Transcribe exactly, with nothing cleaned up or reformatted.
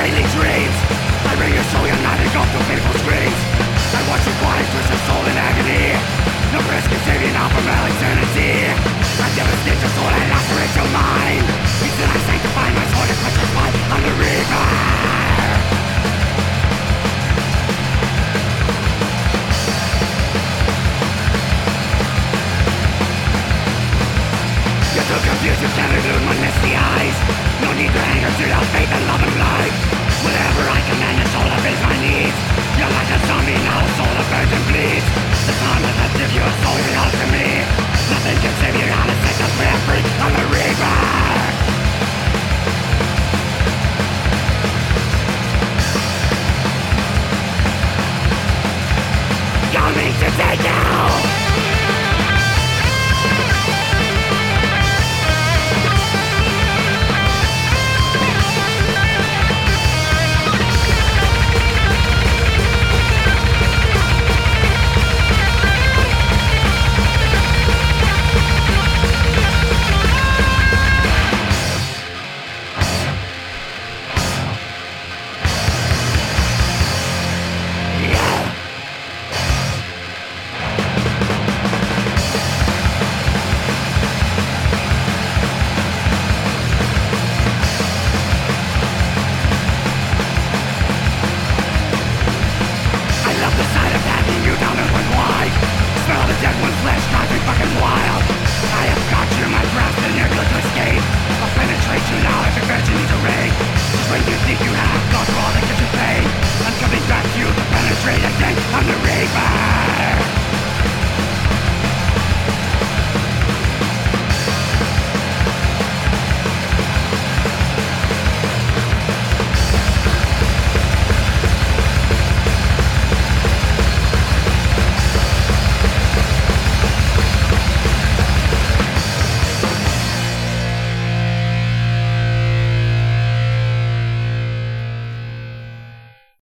daily dreams. I bring your soul united, go through painful screams. I watch your body twist your soul in agony. No risk can save you now from hell eternity. I devastate your soul and lacerate your mind. Instead I sanctify my soul and crush your spine. I'm the Reaper. You're too confused, you can't elude my misty eyes. No need to anger, to have faith and love and life. Whatever I command, your soul obeys my needs. You're like a zombie, now a soul that burns and bleeds. The time that has give you a soul belongs to me. Nothing can save you, how to set the spirit free. I'm the Reaper. Coming to take you. Dead one's flesh drives me fucking wild. I have got you in my grasp and you're good to escape. I'll penetrate you now if your virgin needs a ring. Just when you think you have gone through all the